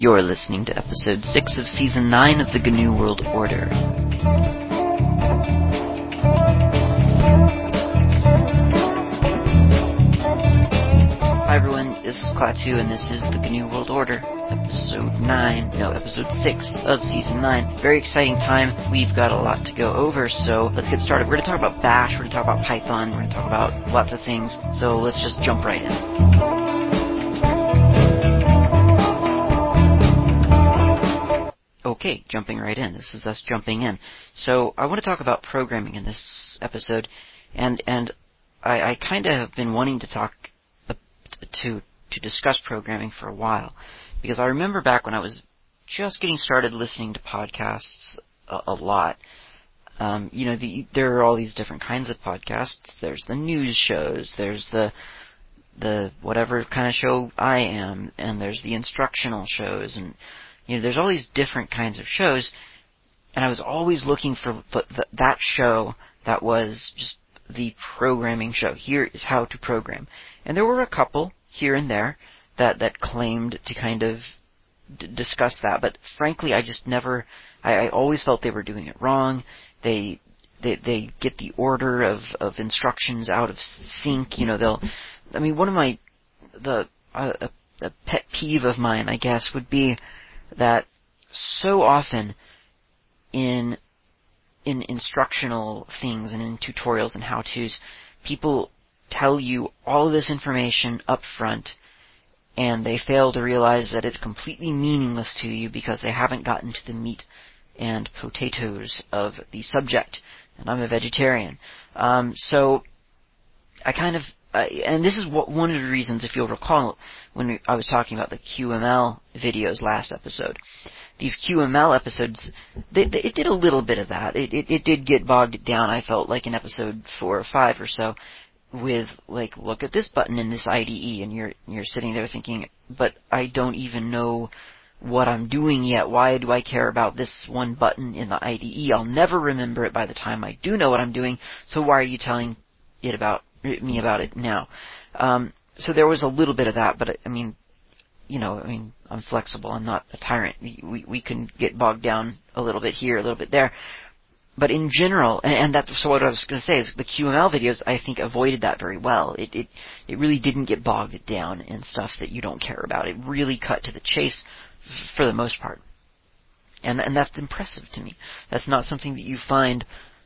You're listening to episode 6 of season 9 of the GNU World Order. Hi everyone, this is Klaatu and this is the GNU World Order, episode 6 of season 9. Very exciting time. We've got a lot to go over, so let's get started. We're going to talk about Bash, we're going to talk about Python, we're going to talk about lots of things, so let's just jump right in. Okay, jumping right in. This is us jumping in. So I want to talk about programming in this episode, and I kind of have been wanting to talk to discuss programming for a while, because I remember back when I was just getting started listening to podcasts a lot. There are all these different kinds of podcasts. There's the news shows. There's the whatever kind of show I am, and there's the instructional shows, and there's all these different kinds of shows, and I was always looking for that show that was just the programming show. Here is how to program. And there were a couple here and there that claimed to kind of discuss that, but frankly, I just never, I always felt they were doing it wrong. They get the order of instructions out of sync. One of a pet peeve of mine, I guess, would be that so often in instructional things and in tutorials and how-tos, people tell you all of this information up front, and they fail to realize that it's completely meaningless to you because they haven't gotten to the meat and potatoes of the subject. And I'm a vegetarian. So I kind of, and this is one of the reasons, if you'll recall, when I was talking about the QML videos last episode. These QML episodes, it did a little bit of that. It did get bogged down, I felt like, in episode 4 or 5 or so, with, like, look at this button in this IDE, and you're sitting there thinking, but I don't even know what I'm doing yet. Why do I care about this one button in the IDE? I'll never remember it by the time I do know what I'm doing, so why are you telling me about it now? So there was a little bit of that, but I'm flexible. I'm not a tyrant. We can get bogged down a little bit here, a little bit there. But in general, and that's what I was going to say, is the QML videos, I think, avoided that very well. It really didn't get bogged down in stuff that you don't care about. It really cut to the chase for the most part. And that's impressive to me. That's not something that you find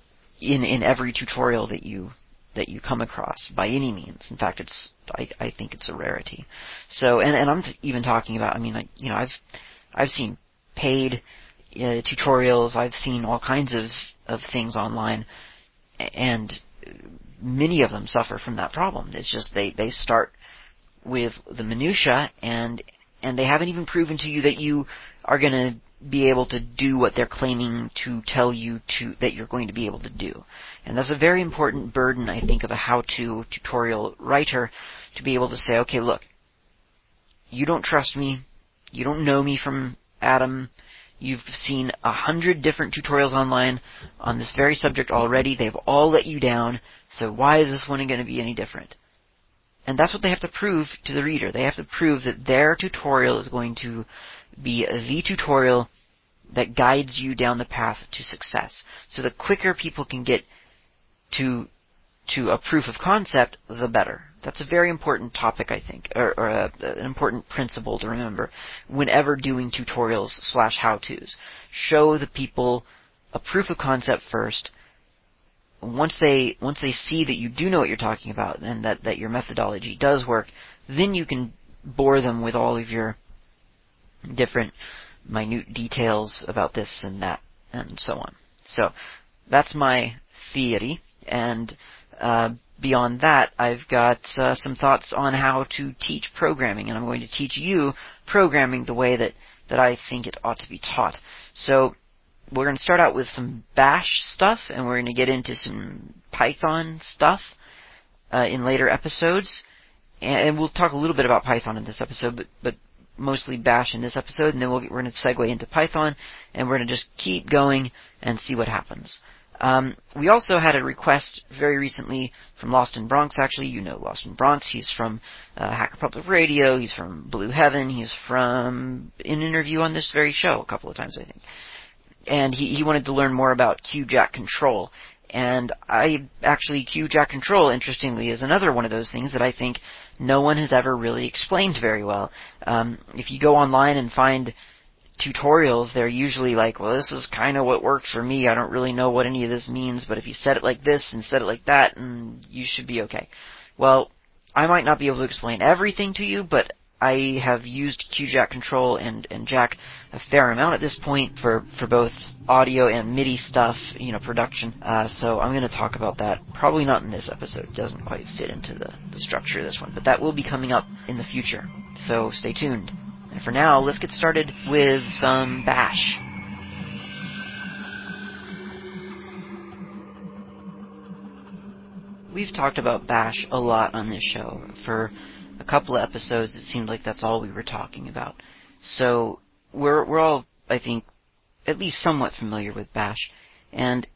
in every tutorial that you come across by any means. In fact, I think it's a rarity. So, and I'm even talking about, I've seen paid tutorials, I've seen all kinds of things online, and many of them suffer from that problem. It's just they start with the minutia, and they haven't even proven to you that you are going to be able to do what they're claiming to tell you that you're going to be able to do. And that's a very important burden, I think, of a how-to tutorial writer, to be able to say, okay, look, you don't trust me, you don't know me from Adam, you've seen 100 different tutorials online on this very subject already, they've all let you down, so why is this one going to be any different? And that's what they have to prove to the reader. They have to prove that their tutorial is going to be the tutorial that guides you down the path to success. So the quicker people can get to a proof of concept, the better. That's a very important topic, I think, or an important principle to remember whenever doing tutorials / how-tos. Show the people a proof of concept first. Once they see that you do know what you're talking about and that your methodology does work, then you can bore them with all of your different minute details about this and that and so on. So that's my theory, and beyond that, I've got some thoughts on how to teach programming, and I'm going to teach you programming the way that I think it ought to be taught. So we're going to start out with some Bash stuff, and we're going to get into some Python stuff in later episodes, and we'll talk a little bit about Python in this episode, but mostly Bash in this episode, and then we're going to segue into Python, and we're going to just keep going and see what happens. We also had a request very recently from Lost in Bronx, actually. You know Lost in Bronx. He's from Hacker Public Radio. He's from Blue Heaven. He's from an interview on this very show a couple of times, I think. And he wanted to learn more about QJack control. And QJack control, interestingly, is another one of those things that I think no one has ever really explained very well. If you go online and find tutorials, they're usually like, well, this is kind of what worked for me. I don't really know what any of this means, but if you set it like this and set it like that, you should be okay. Well, I might not be able to explain everything to you, but I have used QJack control and Jack a fair amount at this point for both audio and MIDI stuff, production. So I'm going to talk about that. Probably not in this episode. It doesn't quite fit into the structure of this one, but that will be coming up in the future. So stay tuned. And for now, let's get started with some Bash. We've talked about Bash a lot on this show. For a couple of episodes, it seemed like that's all we were talking about. So we're all, I think, at least somewhat familiar with Bash. And,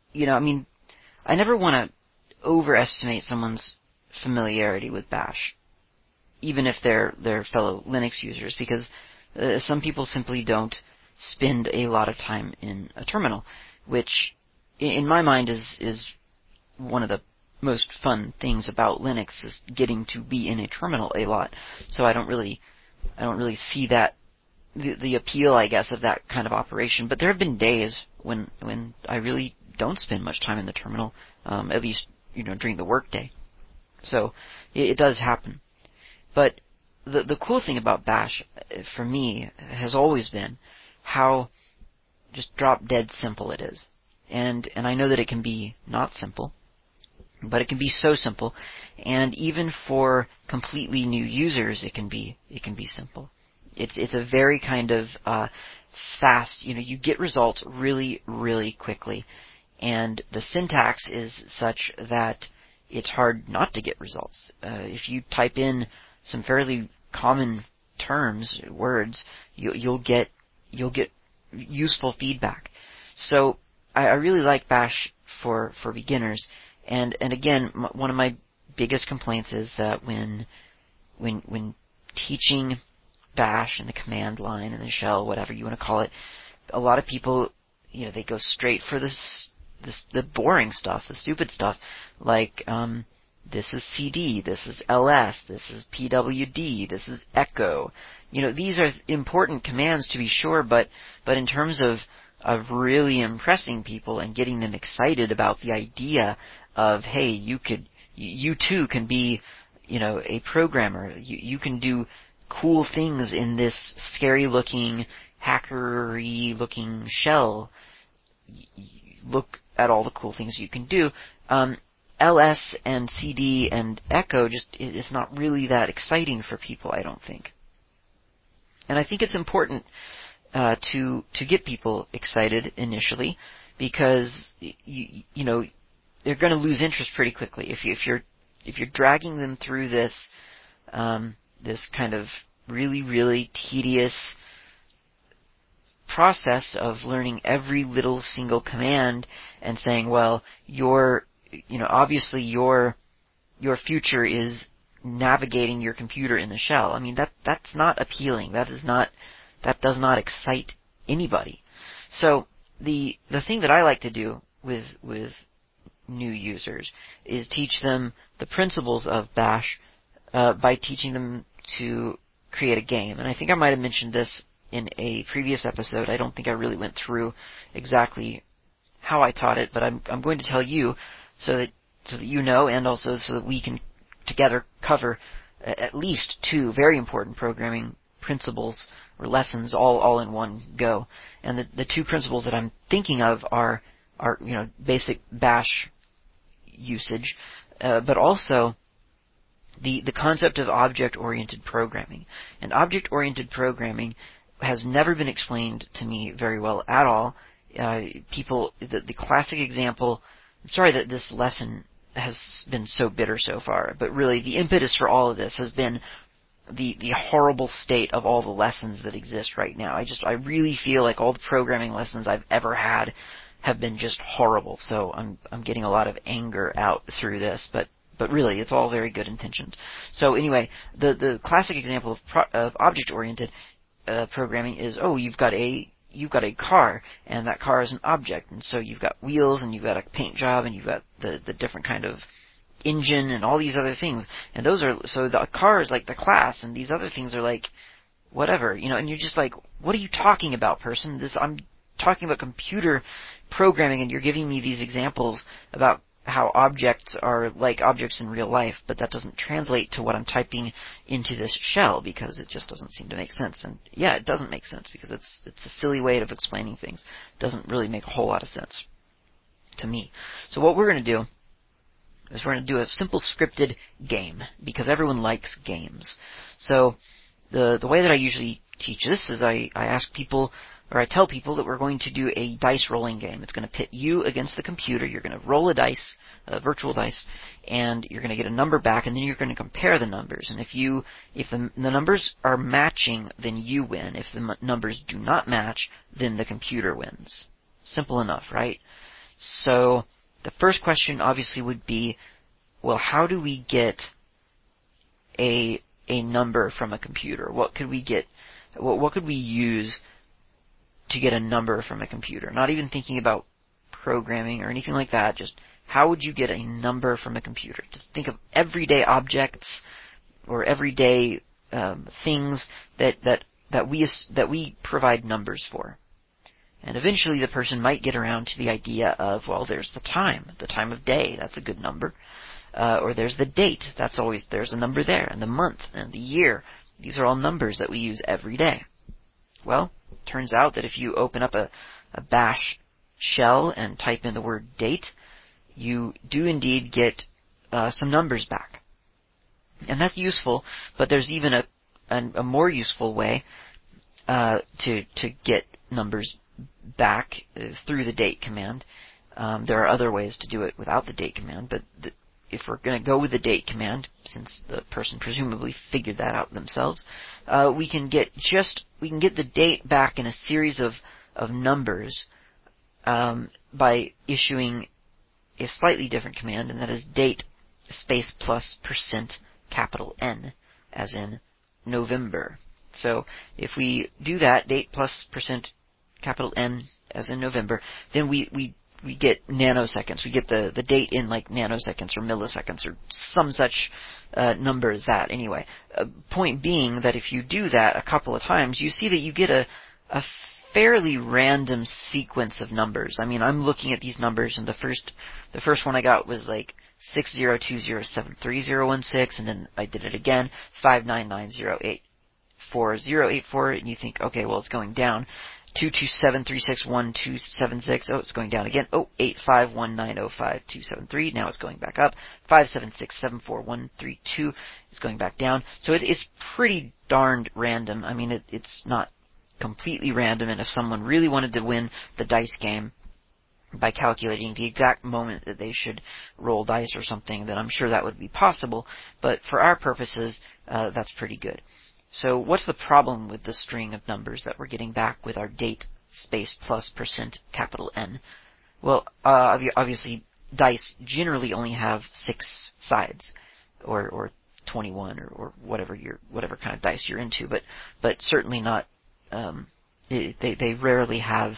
I never want to overestimate someone's familiarity with Bash, even if they're fellow Linux users, because some people simply don't spend a lot of time in a terminal, which, in my mind, is one of the most fun things about Linux, is getting to be in a terminal a lot. So I don't really see that the appeal, I guess, of that kind of operation. But there have been days when I really don't spend much time in the terminal, at least during the workday. So it does happen. But the cool thing about Bash, for me, has always been how just drop-dead simple it is. And I know that it can be not simple, but it can be so simple. And even for completely new users, it can be simple. It's a very kind of fast, you get results really, really quickly. And the syntax is such that it's hard not to get results. If you type in some fairly common terms, words, you'll get useful feedback. So I really like Bash for beginners. And again, one of my biggest complaints is that when teaching Bash and the command line and the shell, whatever you want to call it, a lot of people, they go straight for the boring stuff, the stupid stuff, like this is CD, this is ls, this is pwd, this is echo. These are important commands to be sure, but in terms of really impressing people and getting them excited about the idea of, hey, you too can be, a programmer. You can do cool things in this scary-looking, hackery-looking shell. Look at all the cool things you can do. LS and CD and Echo it's not really that exciting for people, I don't think. And I think it's important to get people excited initially, because they're going to lose interest pretty quickly if you're dragging them through this kind of really, really tedious process of learning every little single command and saying, well, obviously your future is navigating your computer in the shell. I mean, that's not appealing. That does not excite anybody. So the thing that I like to do with new users is teach them the principles of Bash by teaching them to create a game. And I think I might have mentioned this in a previous episode. I don't think I really went through exactly how I taught it, but I'm going to tell you so that you know, and also so that we can together cover at least two very important programming principles or lessons all in one go. And the two principles that I'm thinking of are basic Bash usage, but also the concept of object-oriented programming. And object-oriented programming has never been explained to me very well at all. The classic example, I'm sorry that this lesson has been so bitter so far, but really the impetus for all of this has been the horrible state of all the lessons that exist right now. I really feel like all the programming lessons I've ever had have been just horrible. So I'm getting a lot of anger out through this, but really, it's all very good intentioned. So anyway, the classic example of object-oriented programming is, you've got a car, and that car is an object, and so you've got wheels, and you've got a paint job, and you've got the different kind of engine, and all these other things, and so the car is like the class, and these other things are like whatever, and you're just like, what are you talking about, person? I'm talking about computer programming, and you're giving me these examples about how objects are like objects in real life, but that doesn't translate to what I'm typing into this shell, because it just doesn't seem to make sense. And yeah, it doesn't make sense, because it's a silly way of explaining things. It doesn't really make a whole lot of sense to me. So what we're going to do is we're going to do a simple scripted game, because everyone likes games. So the way that I usually teach this is I ask people, or I tell people that we're going to do a dice rolling game. It's going to pit you against the computer. You're going to roll a dice, a virtual dice, and you're going to get a number back, and then you're going to compare the numbers. And if the numbers are matching, then you win. If the numbers do not match, then the computer wins. Simple enough, right? So the first question obviously would be, well, how do we get a number from a computer? What could we get? What could we use to get a number from a computer? Not even thinking about programming or anything like that. Just how would you get a number from a computer? Just think of everyday objects or everyday things that we provide numbers for. And eventually the person might get around to the idea of, well, there's the time of day. That's a good number. Or there's the date. There's a number there. And the month and the year. These are all numbers that we use every day. Well, turns out that if you open up a bash shell and type in the word date, you do indeed get some numbers back. And that's useful, but there's even a more useful way to get numbers back through the date command. There are other ways to do it without the date command, but if we're going to go with the date command, since the person presumably figured that out themselves, we can get the date back in a series of numbers by issuing a slightly different command, and that is date space plus percent capital N, as in November. So if we do that, date plus percent capital N, as in November, then we get nanoseconds. We get the date in like nanoseconds or milliseconds or some such number as that. Anyway, point being that if you do that a couple of times, you see that you get a fairly random sequence of numbers. I mean, I'm looking at these numbers, and the first one I got was like 6020730016, and then I did it again, 599084084, and you think, okay, well, it's going down. 227361276. Oh, it's going down again. Oh, 851905273. Now it's going back up. 576741132 is going back down. So it's pretty darned random. I mean, it's not completely random, and if someone really wanted to win the dice game by calculating the exact moment that they should roll dice or something, then I'm sure that would be possible. But for our purposes, that's pretty good. So what's the problem with the string of numbers that we're getting back with our date space plus percent capital N? Well, obviously dice generally only have 6 sides, or 21, or whatever kind of dice you're into, but certainly not. They rarely have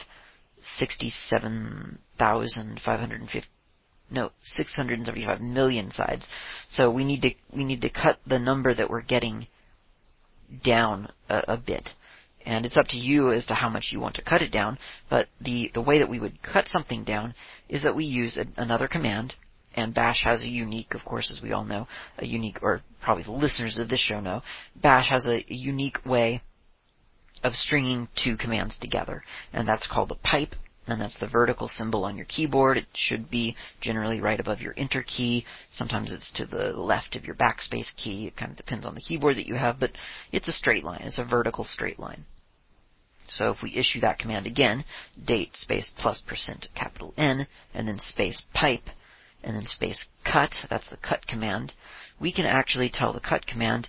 675 million sides. So we need to cut the number that we're getting down a bit, and it's up to you as to how much you want to cut it down. But the way that we would cut something down is that we use another command, and Bash has a unique, of course, as we all know, or probably the listeners of this show know, Bash has a unique way of stringing 2 commands together, and that's called a pipe. And that's the vertical symbol on your keyboard. It should be generally right above your enter key. Sometimes it's to the left of your backspace key. It kind of depends on the keyboard that you have, but it's a straight line. It's a vertical straight line. So if we issue that command again, date space plus percent capital N, and then space pipe, and then space cut, that's the cut command, we can actually tell the cut command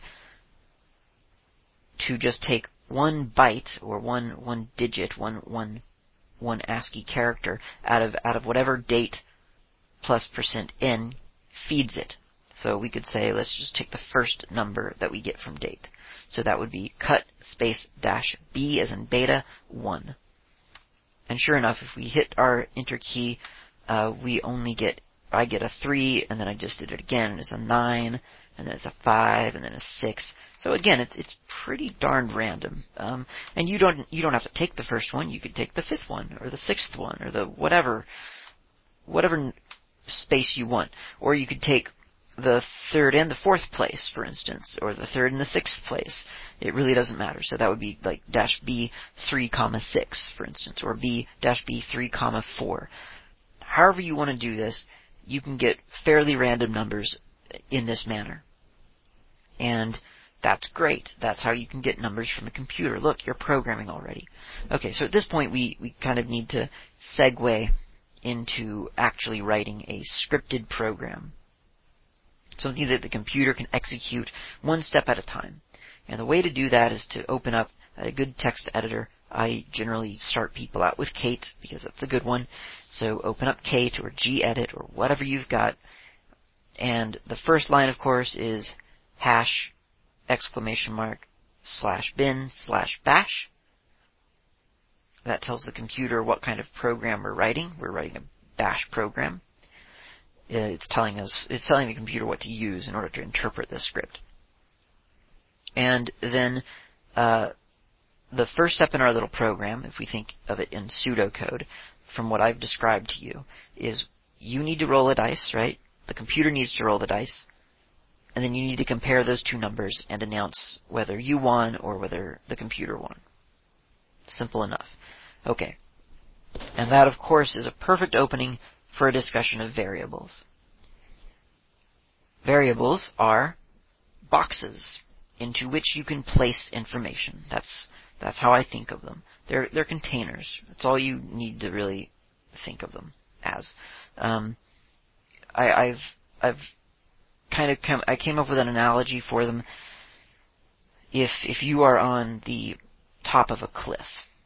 to just take one byte, or one digit, one one ASCII character out of whatever date plus %n feeds it. So we could say, let's just take the first number that we get from date. So that would be cut space dash b as in beta 1. And sure enough, if we hit our enter key, I get a 3, and then I just did it again, and it's a 9, and then it's a 5, and then a 6. So again, it's pretty darn random. And you don't have to take the first one. You could take the 5th one, or the 6th one, or the whatever space you want. Or you could take the 3rd and the 4th place, for instance, or the 3rd and the 6th place. It really doesn't matter. So that would be like dash b 3, 6, for instance, or b dash b 3, 4. However you want to do this, you can get fairly random numbers in this manner. And that's great. That's how you can get numbers from a computer. Look, you're programming already. Okay, so at this point we kind of need to segue into actually writing a scripted program. Something that the computer can execute one step at a time. And the way to do that is to open up a good text editor. I generally start people out with Kate because that's a good one. So open up Kate or gedit or whatever you've got. And the first line, of course, is hash !bin/bash. That tells the computer what kind of program we're writing. We're writing a bash program. It's telling the computer what to use in order to interpret this script. And then the first step in our little program, if we think of it in pseudocode, from what I've described to you, is you need to roll a dice, right? The computer needs to roll the dice. And then you need to compare those two numbers and announce whether you won or whether the computer won. Simple enough. Okay. And that, of course, is a perfect opening for a discussion of variables. Variables are boxes into which you can place information. That's how I think of them. They're containers. That's all you need to really think of them as. I came up with an analogy for them. If you are on the top of a cliff,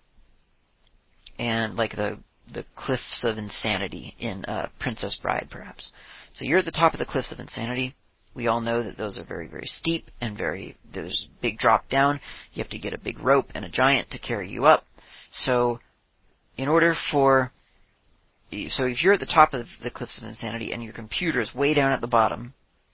and like the Cliffs of Insanity in Princess Bride, perhaps. So you're at the top of the Cliffs of Insanity. We all know that those are very, very steep and there's a big drop down. You have to get a big rope and a giant to carry you up. So if you're at the top of the Cliffs of Insanity and your computer is way down at the bottom,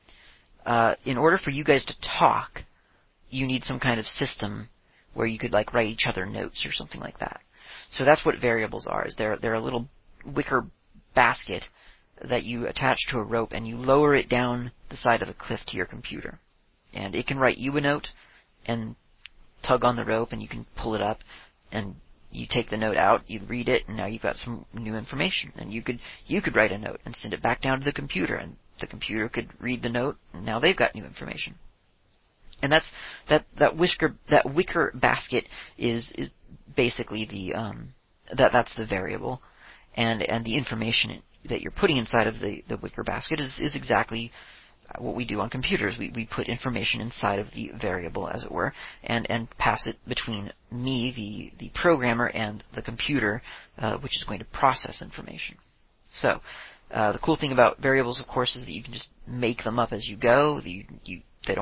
in order for you guys to talk, you need some kind of system where you could like write each other notes or something like that. So that's what variables are. They're a little wicker basket that you attach to a rope and you lower it down the side of the cliff to your computer. And it can write you a note and tug on the rope and you can pull it up and you take the note out, you read it, and now you've got some new information. And you could write a note and send it back down to the computer, and the computer could read the note, and now they've got new information. And that wicker basket is basically that's the variable, and the information that you're putting inside of the wicker basket is exactly what we do on computers. We put information inside of the variable, as it were, and pass it between me, the programmer, and the computer, which is going to process information. So the cool thing about variables, of course, is that you can just make them up as you go. They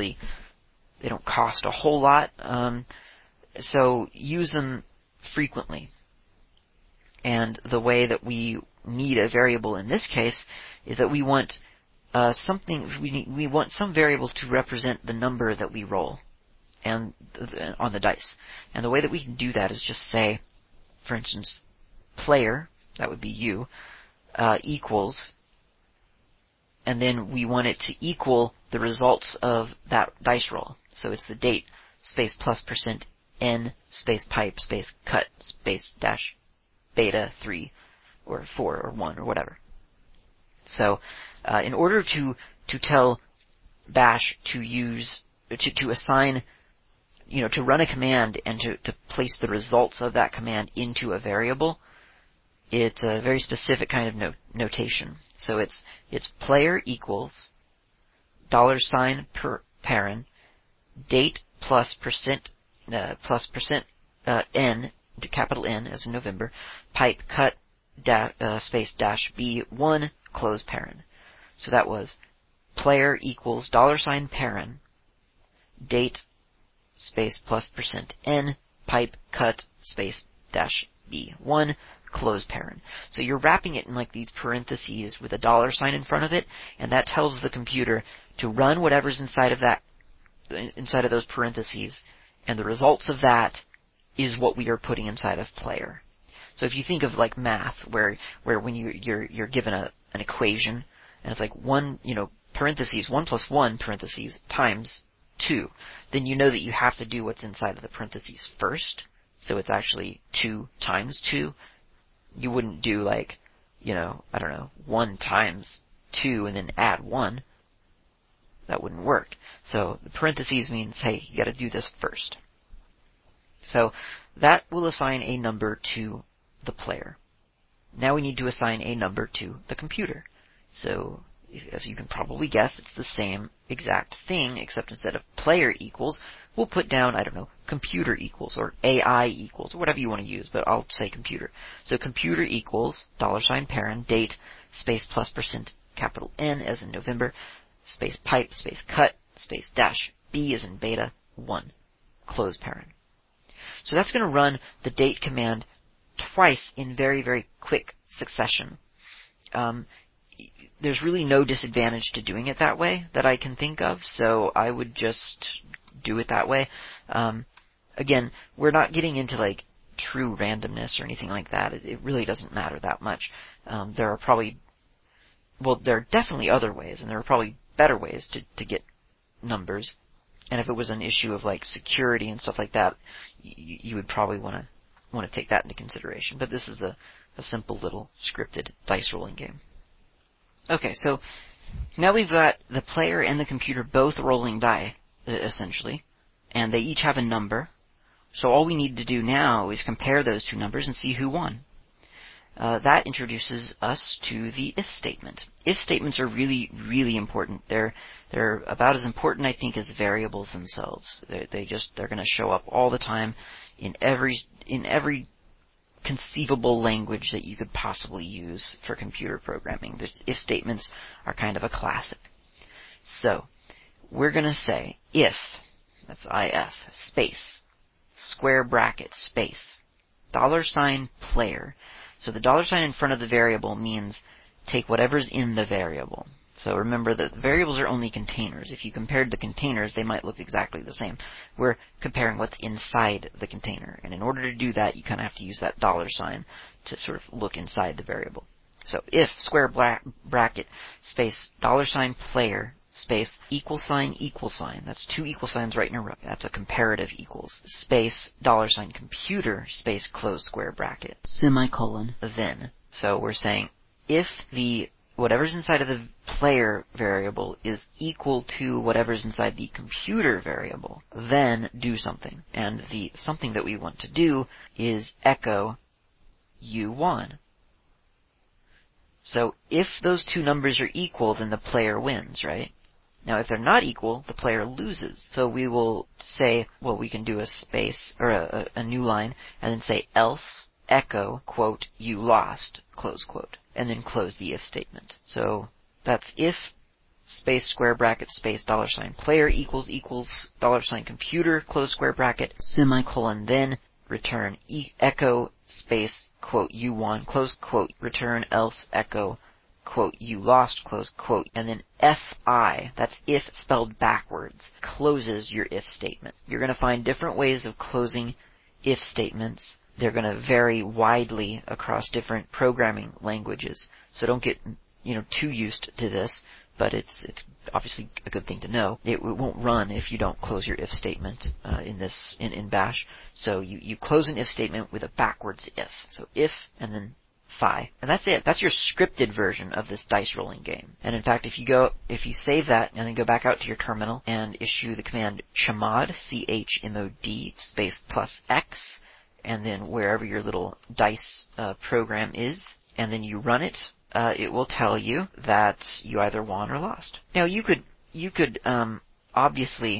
don't cost a whole lot, so use them frequently. And the way that we need a variable in this case is that we want we want some variable to represent the number that we roll and on the dice. And the way that we can do that is just say, for instance, player, that would be you, equals, and then we want it to equal the results of that dice roll. So it's the date space plus %n space pipe space cut space dash beta 3 or 4 or 1 or whatever. So in order to tell bash to assign, to run a command and to place the results of that command into a variable, it's a very specific kind of notation. So it's player equals $ per parent date plus % n capital N as in November, pipe cut space dash B1 close paren. So that was player equals $paren, date space plus %n, pipe cut space dash B1 close paren. So you're wrapping it in like these parentheses with a $sign in front of it, and that tells the computer to run whatever's inside of those parentheses, and the results of that is what we are putting inside of player. So if you think of like math, where when you're given an equation, and it's like parentheses 1 plus 1 parentheses times 2, then you know that you have to do what's inside of the parentheses first. So it's actually 2 times 2. You wouldn't do 1 times 2 and then add 1. That wouldn't work. So the parentheses means, hey, you got to do this first. So that will assign a number to the player. Now we need to assign a number to the computer. So as you can probably guess, it's the same exact thing, except instead of player equals, we'll put down, computer equals, or AI equals, or whatever you want to use, but I'll say computer. So computer equals $paren, date, space plus capital N as in November, space pipe, space cut, space dash, B as in beta, 1, close paren. So that's going to run the date command twice in very, very quick succession. There's really no disadvantage to doing it that way that I can think of, so I would just do it that way. Again, we're not getting into true randomness or anything like that. It really doesn't matter that much. There are definitely other ways, and there are probably better ways to get numbers. And if it was an issue of security and stuff like that, you would probably want to take that into consideration. But this is a simple little scripted dice rolling game. Okay, so now we've got the player and the computer both rolling die, essentially, and they each have a number. So all we need to do now is compare those two numbers and see who won. That introduces us to the if statement. If statements are really, really important. They're about as important, I think, as variables themselves. They're going to show up all the time in every conceivable language that you could possibly use for computer programming. The if statements are kind of a classic. So we're going to say if, that's if, space, square bracket, space, $player. So the $sign in front of the variable means take whatever's in the variable. So remember that the variables are only containers. If you compared the containers, they might look exactly the same. We're comparing what's inside the container. And in order to do that, you kind of have to use that $sign to sort of look inside the variable. So if square bracket space $player space equal sign. That's two equal signs right in a row. That's a comparative equals. Space $computer space close square bracket. Semicolon. Then. So we're saying if the whatever's inside of the player variable is equal to whatever's inside the computer variable, then do something. And the something that we want to do is echo you won. So if those two numbers are equal, then the player wins, right? Now if they're not equal, the player loses. So we will say, well, we can do a space, or a new line, and then say else echo, quote, you lost, close quote, and then close the if statement. So that's if space square bracket space $player equals $computer close square bracket semicolon, then return echo space quote you won close quote, return else echo quote you lost close quote, and then fi, that's if spelled backwards, closes your if statement. You're going to find different ways of closing if statements. They're going to vary widely across different programming languages. So don't get too used to this, but it's obviously a good thing to know. It won't run if you don't close your if statement in Bash. So you close an if statement with a backwards if. So if and then fi. And that's it. That's your scripted version of this dice rolling game. And in fact, if you save that and then go back out to your terminal and issue the command chmod, chmod, space plus x, and then wherever your little dice program is, and then you run it, it will tell you that you either won or lost. Now you could obviously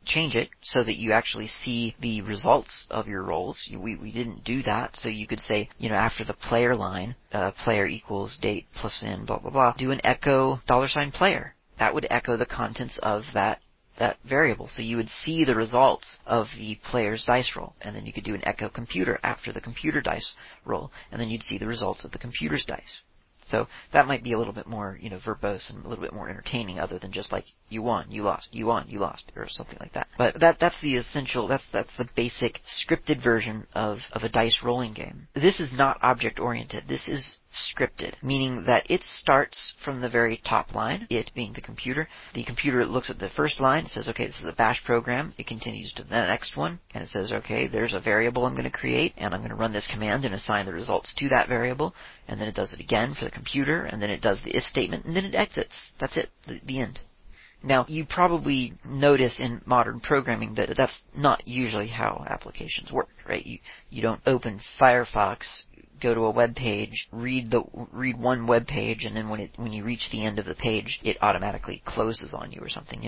change it so that you actually see the results of your rolls. We didn't do that, so you could say, after the player line, player equals date plus in, blah, blah, blah, do an echo $player. That would echo the contents of that variable. So you would see the results of the player's dice roll, and then you could do an echo computer after the computer dice roll, and then you'd see the results of the computer's dice. So that might be a little bit more, verbose and a little bit more entertaining, other than just like, you won, you lost, you won, you lost, or something like that. But that's the essential, that's the basic scripted version of a dice rolling game. This is not object-oriented. This is scripted, meaning that it starts from the very top line, it being the computer. The computer looks at the first line, says, okay, this is a bash program. It continues to the next one, and it says, okay, there's a variable I'm going to create, and I'm going to run this command and assign the results to that variable, and then it does it again for the computer, and then it does the if statement, and then it exits. That's it, the end. Now, you probably notice in modern programming that that's not usually how applications work, right? You don't open Firefox, go to a web page, read one web page, and then when you reach the end of the page, it automatically closes on you or something.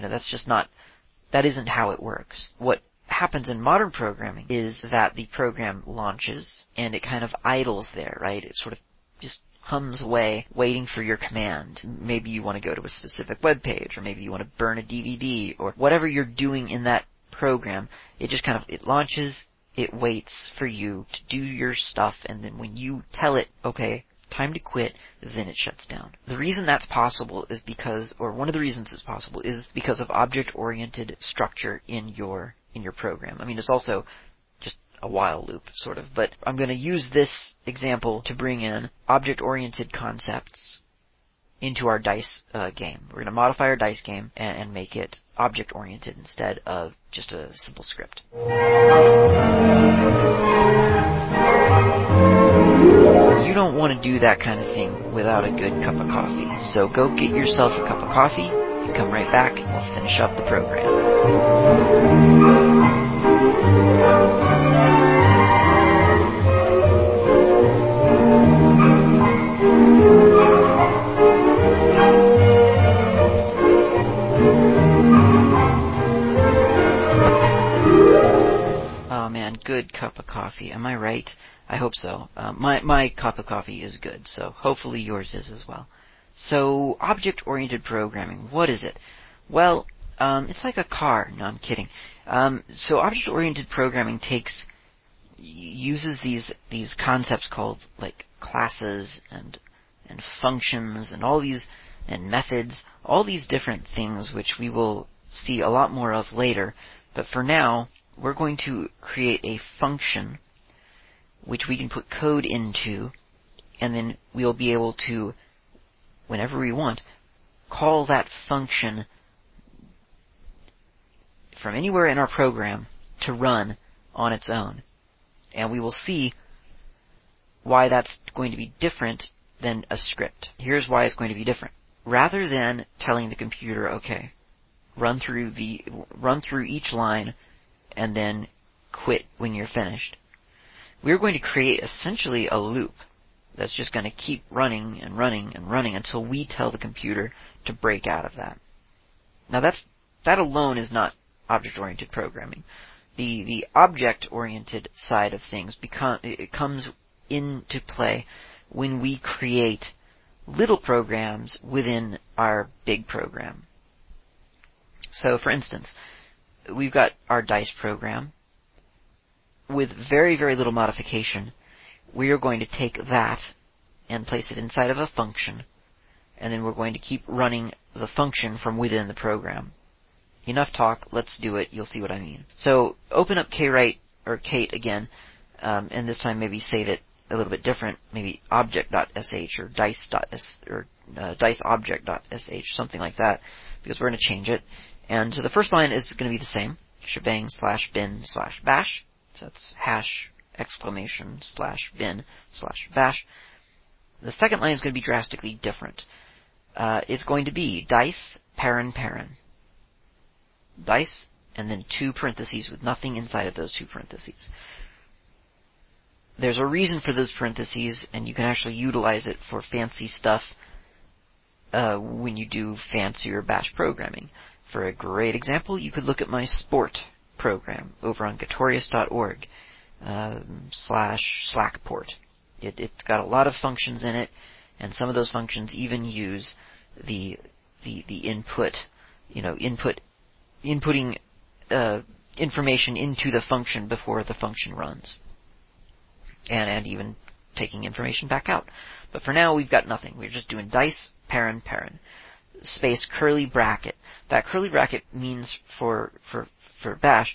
That isn't how it works. What happens in modern programming is that the program launches and it kind of idles there, right? It sort of just hums away, waiting for your command. Maybe you want to go to a specific web page, or maybe you want to burn a DVD, or whatever you're doing in that program. It just it launches, it waits for you to do your stuff, and then when you tell it, okay, time to quit, then it shuts down. The reason that's possible is one of the reasons it's possible is because of object-oriented structure in your program. I mean, it's also just a while loop, sort of. But I'm going to use this example to bring in object-oriented concepts into our dice game. We're going to modify our dice game and make it object-oriented instead of just a simple script. You don't want to do that kind of thing without a good cup of coffee. So go get yourself a cup of coffee and come right back and we'll finish up the program. Good cup of coffee. Am I right? I hope so. My cup of coffee is good, so hopefully yours is as well. So, object-oriented programming, what is it? Well, it's like a car. No, I'm kidding. So object-oriented programming uses these concepts called like classes and functions and all these and methods, all these different things which we will see a lot more of later. But for now, we're going to create a function which we can put code into, and then we'll be able to, whenever we want, call that function from anywhere in our program to run on its own. And we will see why that's going to be different than a script. Here's why it's going to be different. Rather than telling the computer, okay, run through each line and then quit when you're finished, we're going to create essentially a loop that's just going to keep running and running and running until we tell the computer to break out of that. Now that alone is not object-oriented programming. The object-oriented side of things comes into play when we create little programs within our big program. So, for instance, we've got our dice program. With very, very little modification, we are going to take that and place it inside of a function, and then we're going to keep running the function from within the program. Enough talk, let's do it, you'll see what I mean. So, open up kwrite, or Kate again, and this time maybe save it a little bit different, maybe object.sh or diceobject.sh, something like that, because we're going to change it. And so the first line is going to be the same, shebang/bin/bash. So it's hash !bin/bash. The second line is going to be drastically different. It's going to be dice parent. Dice, and then 2 parentheses with nothing inside of those 2 parentheses. There's a reason for those parentheses, and you can actually utilize it for fancy stuff when you do fancier bash programming. For a great example, you could look at my sport program over on Gatorius.org /Slackport. It's got a lot of functions in it, and some of those functions even use the input, inputting information into the function before the function runs, and even taking information back out. But for now, we've got nothing. We're just doing dice, parent, space, curly bracket. That curly bracket means for bash,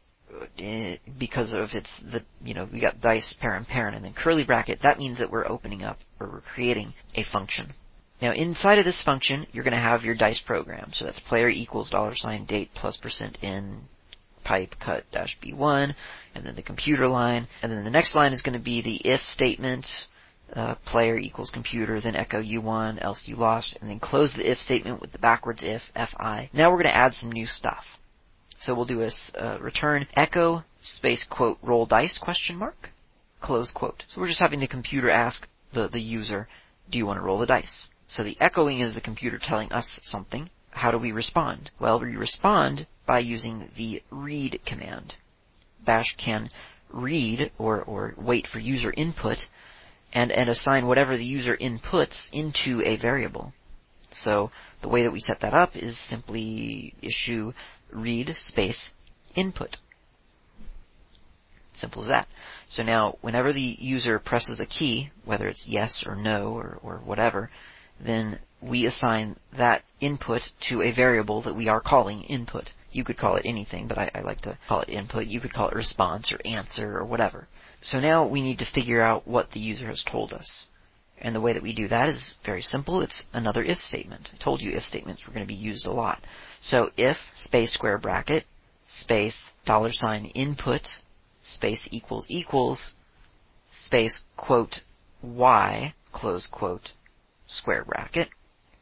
because of we got dice, parent, and then curly bracket, that means that we're opening up, or we're creating a function. Now, inside of this function, you're going to have your dice program. So that's player equals $date plus %in pipe cut -b1, and then the computer line. And then the next line is going to be the if statement, player equals computer, then echo you won, else you lost, and then close the if statement with the backwards if, fi. Now we're going to add some new stuff. So we'll do a return echo space quote roll dice question mark, close quote. So we're just having the computer ask the user, do you want to roll the dice? So the echoing is the computer telling us something. How do we respond? Well, we respond by using the read command. Bash can read or wait for user input and assign whatever the user inputs into a variable. So the way that we set that up is simply issue read space input. Simple as that. So now whenever the user presses a key, whether it's yes or no or whatever, then we assign that input to a variable that we are calling input. You could call it anything, but I like to call it input. You could call it response or answer or whatever. So now we need to figure out what the user has told us. And the way that we do that is very simple. It's another if statement. I told you if statements were going to be used a lot. So if space square bracket space $input space equals space quote y close quote square bracket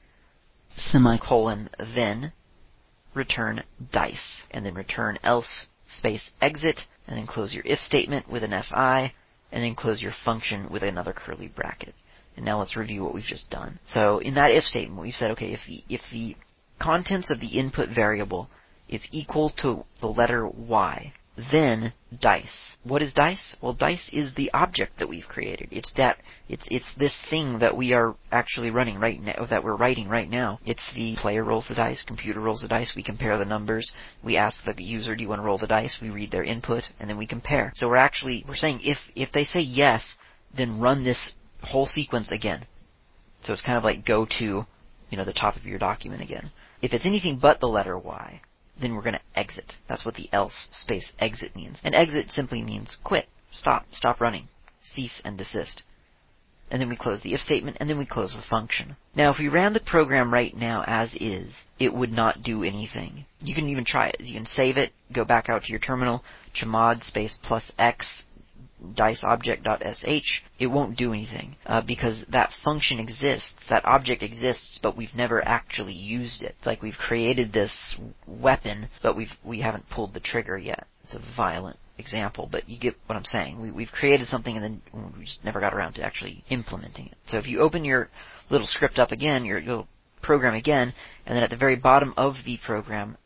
semicolon then return dice, and then return else space exit, and then close your if statement with an fi, and then close your function with another curly bracket. And now let's review what we've just done. So in that if statement, we said, okay, if the contents of the input variable is equal to the letter y, then dice. What is dice? Well, dice is the object that we've created. It's this thing that we are actually running right now, that we're writing right now. It's the player rolls the dice, computer rolls the dice, we compare the numbers, we ask the user, do you want to roll the dice? We read their input, and then we compare. So we're saying if they say yes, then run this whole sequence again. So it's kind of like go to, the top of your document again. If it's anything but the letter y, then we're going to exit. That's what the else space exit means. And exit simply means quit, stop running, cease and desist. And then we close the if statement, and then we close the function. Now, if we ran the program right now as is, it would not do anything. You can even try it. You can save it, go back out to your terminal, chmod space +x diceobject.sh, it won't do anything because that function exists, that object exists, but we've never actually used it. It's like we've created this weapon, but we haven't pulled the trigger yet. It's a violent example, but you get what I'm saying. We've created something and then we just never got around to actually implementing it. So if you open your little script up again, your little program again, and then at the very bottom of the program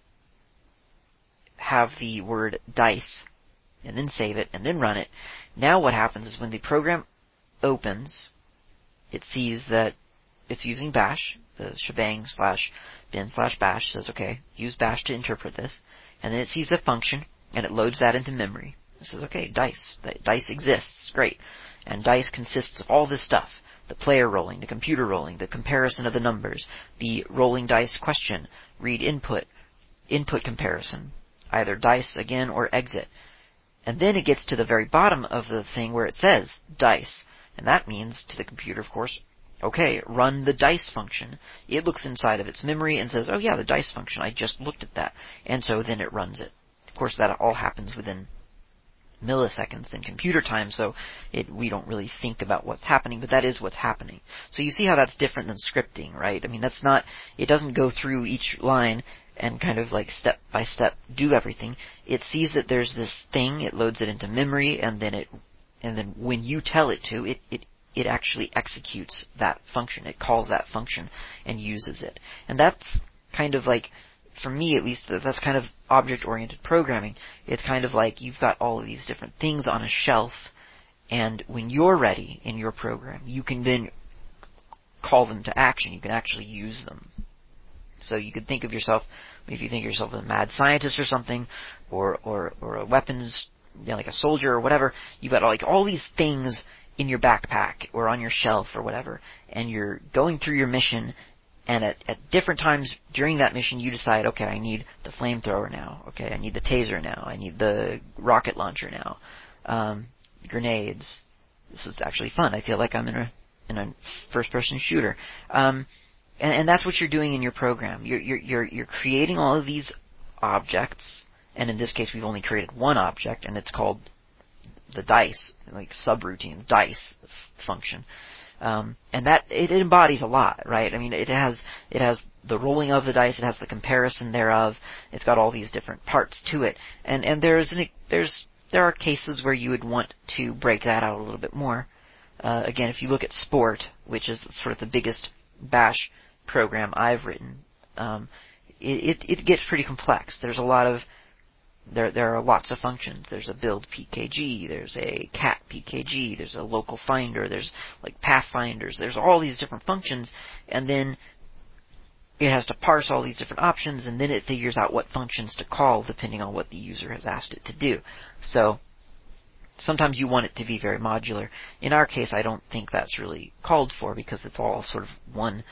have the word dice, and then save it, and then run it. Now what happens is when the program opens, it sees that it's using bash, the shebang /bin/bash says, okay, use bash to interpret this, and then it sees the function, and it loads that into memory. It says, okay, dice. Dice exists, great. And dice consists of all this stuff. The player rolling, the computer rolling, the comparison of the numbers, the rolling dice question, read input comparison, either dice again or exit. And then it gets to the very bottom of the thing where it says dice. And that means, to the computer, of course, okay, run the dice function. It looks inside of its memory and says, oh yeah, the dice function, I just looked at that. And so then it runs it. Of course, that all happens within milliseconds in computer time, so we don't really think about what's happening, but that is what's happening. So you see how that's different than scripting, right? I mean, it doesn't go through each line and kind of like step by step do everything. It sees that there's this thing, it loads it into memory, and then when you tell it to, it actually executes that function. It calls that function and uses it. And that's kind of like for me at least, that's kind of object-oriented programming. It's kind of like you've got all of these different things on a shelf, and when you're ready in your program, you can then call them to action. You can actually use them. So you could think of yourself, if you think of yourself as a mad scientist or something, or a weapons, like a soldier or whatever, you've got like all these things in your backpack or on your shelf or whatever, and you're going through your mission, and at different times during that mission you decide, okay, I need the flamethrower now, okay, I need the taser now, I need the rocket launcher now, grenades. This is actually fun. I feel like I'm in a first-person shooter. And that's what you're doing in your program. You're creating all of these objects, and in this case we've only created one object, and it's called the dice, like subroutine, dice function. And that it embodies a lot, right? I mean, it has the rolling of the dice, it has the comparison thereof, it's got all these different parts to it, and there are cases where you would want to break that out a little bit more. Again, if you look at Sport, which is sort of the biggest Bash program I've written, it gets pretty complex. There's a lot of there are lots of functions. There's a build PKG, there's a cat PKG, there's a local finder, there's like pathfinders, there's all these different functions, and then it has to parse all these different options, and then it figures out what functions to call depending on what the user has asked it to do. So sometimes you want it to be very modular. In our case, I don't think that's really called for because it's all sort of one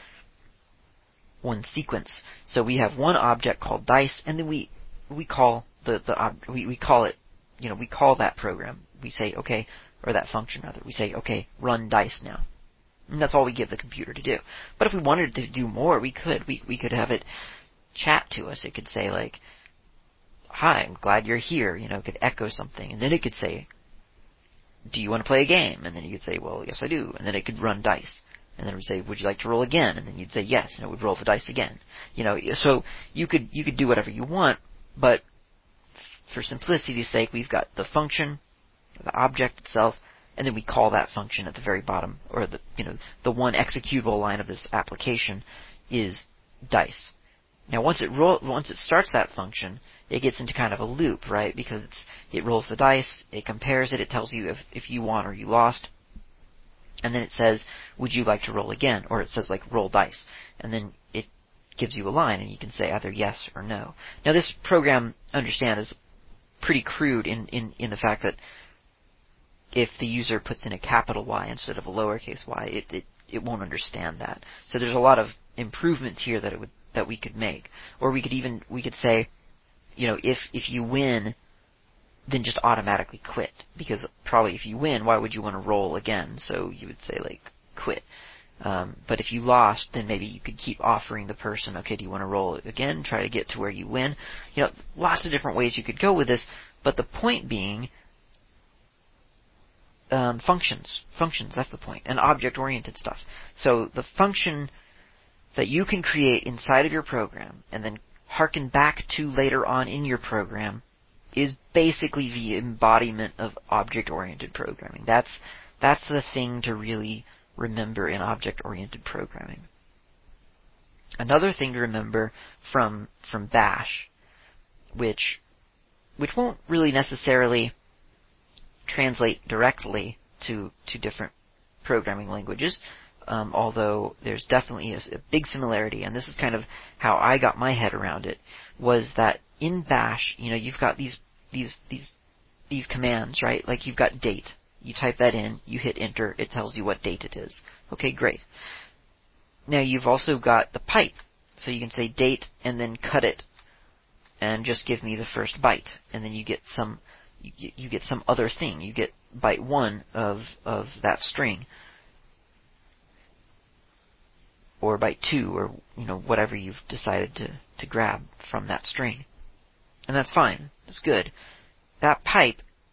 sequence. So we have one object called dice, and then we call we call it, we call that program. We say, okay, or that function rather. We say, okay, run dice now. And that's all we give the computer to do. But if we wanted to do more, we could. We could have it chat to us. It could say like, hi, I'm glad you're here. It could echo something. And then it could say, do you want to play a game? And then you could say, well, yes, I do. And then it could run dice. And then it would say, would you like to roll again? And then you'd say yes, and it would roll the dice again. So you could do whatever you want, but for simplicity's sake, we've got the function, the object itself, and then we call that function at the very bottom, or the one executable line of this application is dice. Now, once it starts that function, it gets into kind of a loop, right? Because it rolls the dice, it compares it, it tells you if you won or you lost, and then it says, would you like to roll again? Or it says, like, roll dice. And then it gives you a line, and you can say either yes or no. Now, this program, understand, is pretty crude in the fact that if the user puts in a capital Y instead of a lowercase y, it won't understand that. So there's a lot of improvements here that we could make. Or we could say, if you win, then just automatically quit. Because probably if you win, why would you want to roll again? So you would say, like, quit. But if you lost, then maybe you could keep offering the person, okay, do you want to roll again? Try to get to where you win. Lots of different ways you could go with this. But the point being, functions, that's the point. And object-oriented stuff. So the function that you can create inside of your program and then harken back to later on in your program is basically the embodiment of object-oriented programming. That's the thing to really remember in object-oriented programming. Another thing to remember from Bash, which won't really necessarily translate directly to different programming languages, although there's definitely a big similarity, and this is kind of how I got my head around it, was that in Bash, you've got these commands, right? Like you've got date. You type that in, you hit enter, it tells you what date it is. Okay, great. Now you've also got the pipe, so you can say date and then cut it, and just give me the first byte, and then you get some other thing. You get byte 1 of that string, or byte 2, or whatever you've decided to grab from that string. And that's fine. It's good. That pipe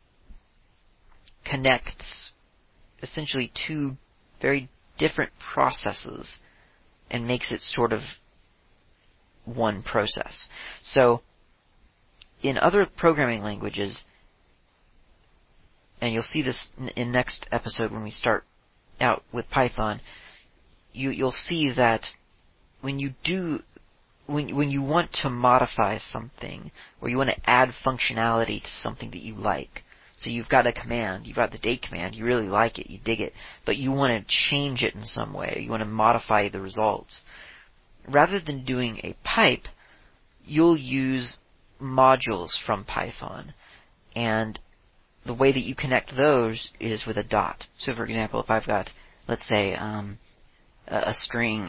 connects essentially two very different processes and makes it sort of one process. So in other programming languages, and you'll see this in next episode when we start out with Python, you'll see that when you do when you want to modify something, or you want to add functionality to something that you like, so you've got a command, you've got the date command, you really like it, you dig it, but you want to change it in some way, you want to modify the results. Rather than doing a pipe, you'll use modules from Python, and the way that you connect those is with a dot. So for example, if I've got, let's say, a string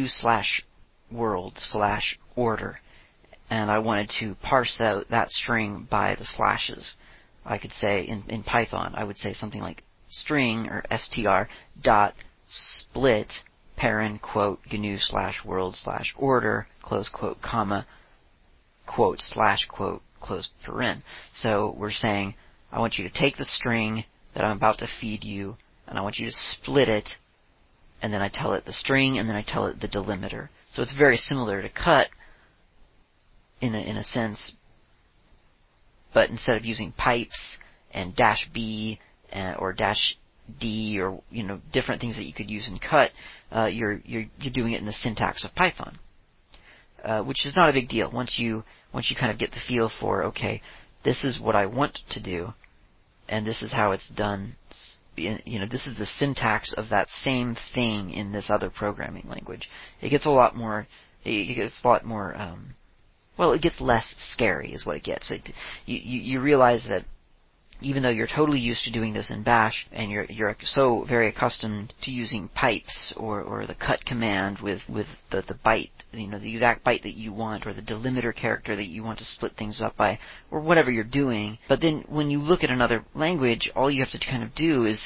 GNU/world/order, and I wanted to parse that string by the slashes, I could say in Python, I would say something like string or str dot split paren quote GNU/world/order close quote comma quote slash quote close paren. So we're saying, I want you to take the string that I'm about to feed you, and I want you to split it, and then I tell it the string, and then I tell it the delimiter. So it's very similar to cut in a sense, but instead of using pipes and -b or -d or different things that you could use in cut, you're doing it in the syntax of Python, which is not a big deal once you kind of get the feel for, okay, this is what I want to do, and this is how it's done. This is the syntax of that same thing in this other programming language. It gets a lot more. It gets less scary, is what it gets. You realize that even though you're totally used to doing this in Bash, and you're so very accustomed to using pipes or the cut command with the byte, the exact byte that you want, or the delimiter character that you want to split things up by, or whatever you're doing. But then when you look at another language, all you have to kind of do is,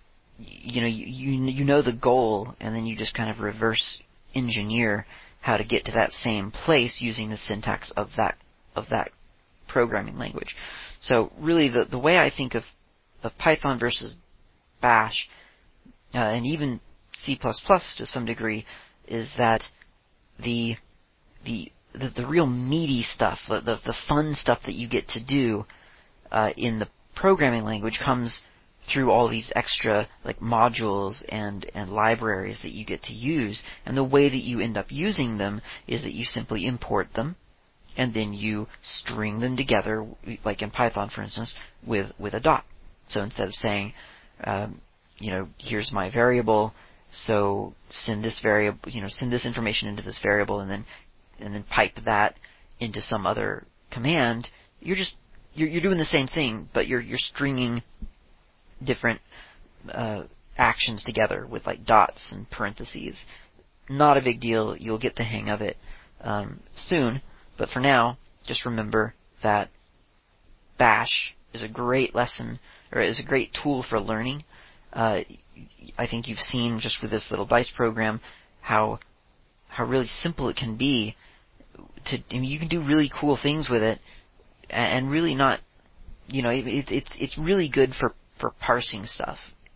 you know the goal, and then you just kind of reverse engineer how to get to that same place using the syntax of that programming language. So really, the way I think of Python versus Bash, and even C++ to some degree, is that the real meaty stuff, the fun stuff that you get to do in the programming language comes through all these extra modules and libraries that you get to use. And the way that you end up using them is that you simply import them, and then you string them together, like in Python, for instance, with a dot. So instead of saying, here's my variable, so send this variable, send this information into this variable, and then pipe that into some other command, you're doing the same thing, but you're stringing different actions together with dots and parentheses. Not a big deal. You'll get the hang of it soon. But for now, just remember that Bash is a great lesson, or is a great tool for learning. I think you've seen just with this little dice program how really simple it can be. You can do really cool things with it, and really not, it's really good for parsing stuff.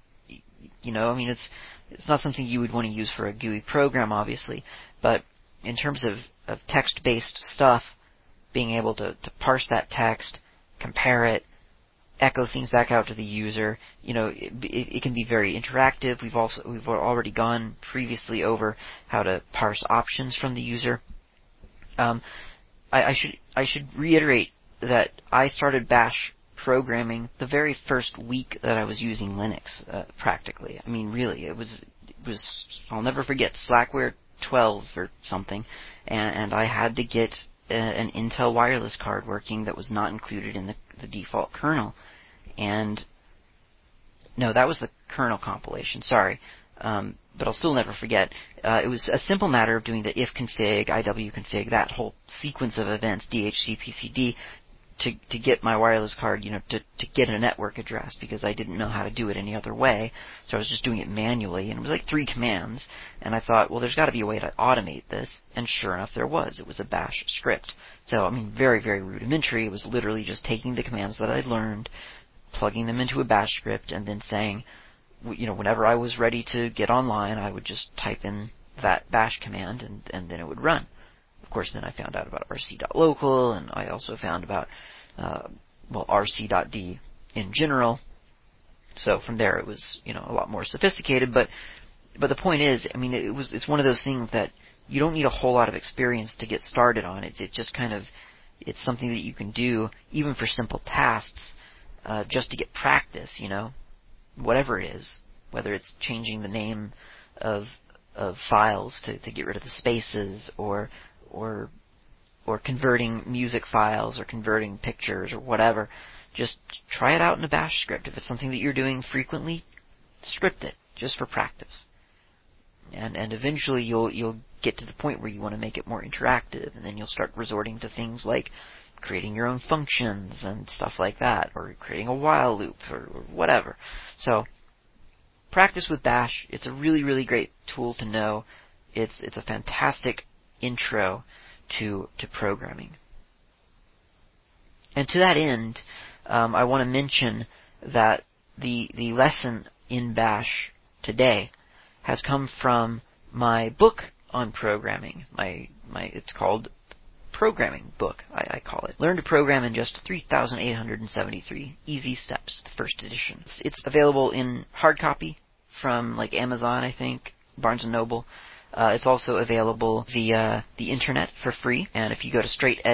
It's not something you would want to use for a GUI program, obviously, but in terms of text-based stuff, being able to parse that text, compare it, echo things back out to the user, it can be very interactive. We've already gone previously over how to parse options from the user. I should reiterate that I started Bash programming the very first week that I was using Linux, practically. I mean, really, it was I'll never forget, Slackware 12 or something, and I had to get an Intel wireless card working that was not included in the default kernel. And no, that was the kernel compilation, sorry. But I'll still never forget. It was a simple matter of doing the ifconfig, iwconfig, that whole sequence of events, dhcpcd, to get my wireless card, to get a network address, because I didn't know how to do it any other way. So I was just doing it manually, and it was like 3 commands. And I thought, well, there's got to be a way to automate this. And sure enough, there was. It was a Bash script. So, very, very rudimentary. It was literally just taking the commands that I'd learned, plugging them into a Bash script, and then saying, whenever I was ready to get online, I would just type in that Bash command, and then it would run. Of course, then I found out about rc.local, and I also found about rc.d in general. So from there, it was a lot more sophisticated. But the point is, it's one of those things that you don't need a whole lot of experience to get started on it. It just kind of, it's something that you can do even for simple tasks, just to get practice, whatever it is, whether it's changing the name of files to get rid of the spaces, or converting music files, or converting pictures, or whatever. Just try it out in a bash script. If it's something that you're doing frequently, script it just for practice. And eventually you'll get to the point where you want to make it more interactive, and then you'll start resorting to things like creating your own functions and stuff like that, or creating a while loop, or whatever. So practice with bash. It's a really, really great tool to know. It's a fantastic intro to programming. And to that end, I want to mention that the lesson in bash today has come from my book on programming. It's called Programming Book, I call it. Learn to Program in Just 3,873 Easy Steps, the first edition. It's available in hard copy from like Amazon, I think, Barnes & Noble. It's also available via the internet for free. And if you go to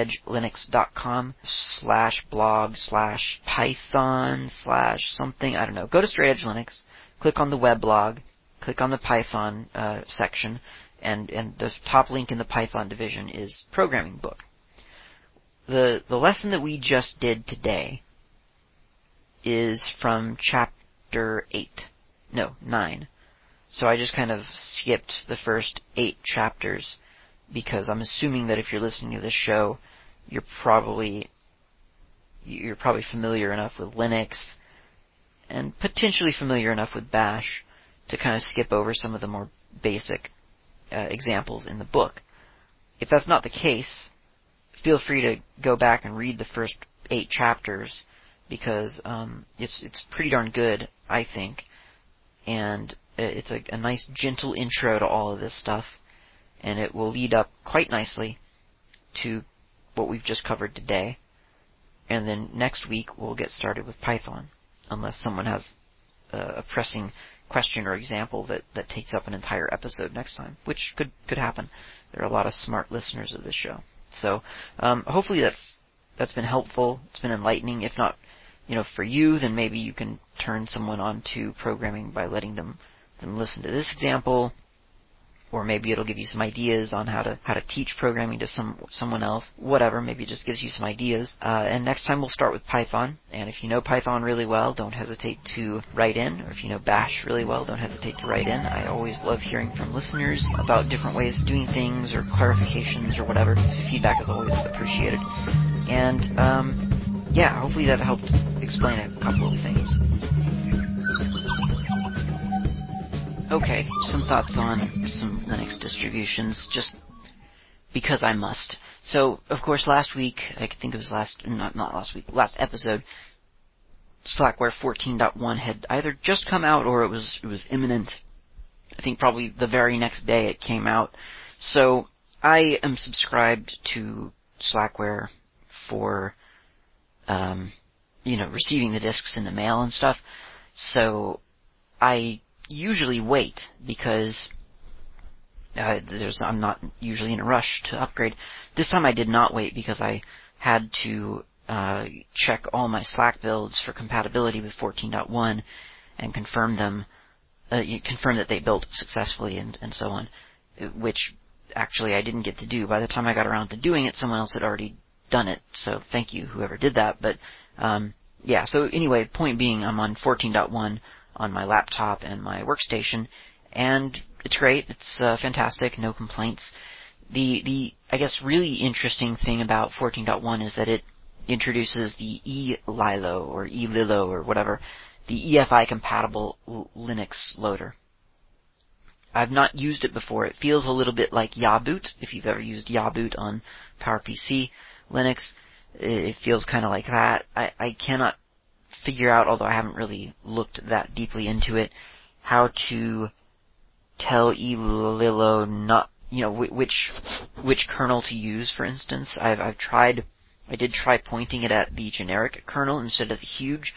straightedgelinux.com/blog/python/something, I don't know, go to Straight Edge Linux, click on the weblog, click on the Python section, and the top link in the Python division is Programming Book. The lesson that we just did today is from chapter 9. So I just kind of skipped the first 8 chapters, because I'm assuming that if you're listening to this show, you're probably familiar enough with Linux, and potentially familiar enough with bash, to kind of skip over some of the more basic examples in the book. If that's not the case, feel free to go back and read the first 8 chapters, because it's pretty darn good, I think, and it's a nice gentle intro to all of this stuff, and it will lead up quite nicely to what we've just covered today. And then next week we'll get started with Python, unless someone has a pressing question or example that takes up an entire episode next time, which could happen. There are a lot of smart listeners of this show. So hopefully that's been helpful. It's been enlightening. If not, for you, then maybe you can turn someone on to programming by letting them listen to this example, or maybe it'll give you some ideas on how to teach programming to someone else. Whatever, maybe it just gives you some ideas. And next time we'll start with Python. And if you know Python really well, don't hesitate to write in. Or if you know Bash really well, don't hesitate to write in. I always love hearing from listeners about different ways of doing things, or clarifications, or whatever. Feedback is always appreciated. And hopefully that helped explain a couple of things. Okay, some thoughts on some Linux distributions, just because I must. So, of course, last week, I think it was last episode, Slackware 14.1 had either just come out or it was imminent. I think probably the very next day it came out. So, I am subscribed to Slackware for, receiving the discs in the mail and stuff. So, I usually wait, because I'm not usually in a rush to upgrade. This time I did not wait, because I had to check all my Slack builds for compatibility with 14.1 and confirm that they built successfully and so on, which actually I didn't get to do. By the time I got around to doing it, someone else had already done it, so thank you whoever did that. But so anyway, point being, I'm on 14.1 on my laptop and my workstation, and it's great. It's fantastic. No complaints. The I guess really interesting thing about 14.1 is that it introduces the eLilo or eLilo or whatever, the EFI compatible Linux loader. I've not used it before. It feels a little bit like Yaboot. If you've ever used Yaboot on PowerPC Linux, it feels kind of like that. I cannot figure out, although I haven't really looked that deeply into it, how to tell eLilo not, which kernel to use, for instance. I did try pointing it at the generic kernel instead of the huge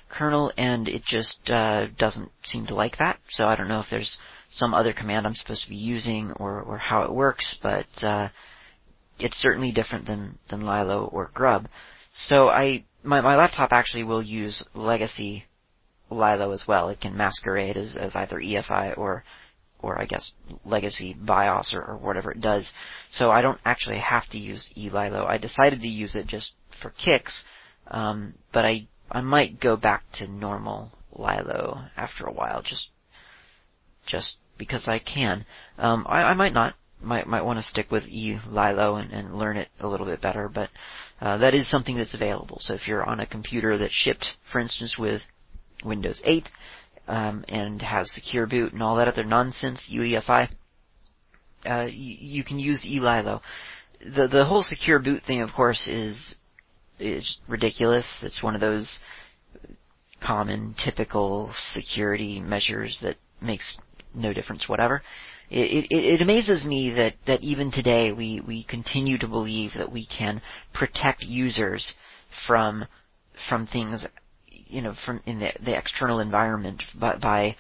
kernel, and it just doesn't seem to like that. So I don't know if there's some other command I'm supposed to be using or how it works, but it's certainly different than Lilo or Grub. So my laptop actually will use legacy Lilo as well. It can masquerade as either EFI or I guess legacy BIOS or whatever it does. So I don't actually have to use eLilo. I decided to use it just for kicks, but I might go back to normal Lilo after a while, just because I can. I might not. Might want to stick with eLilo and learn it a little bit better, but that is something that's available. So if you're on a computer that shipped, for instance, with Windows 8 and has secure boot and all that other nonsense, UEFI, you can use eLilo. The whole secure boot thing, of course, is ridiculous. It's one of those common, typical security measures that makes no difference whatever. It amazes me that even today we continue to believe that we can protect users from things, from in the external environment by